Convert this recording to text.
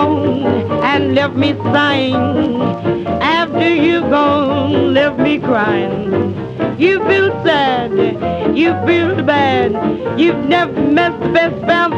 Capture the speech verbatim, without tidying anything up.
gone and left me sighing. After you gone, left me crying. You feel sad, you feel bad. You've never met the best friend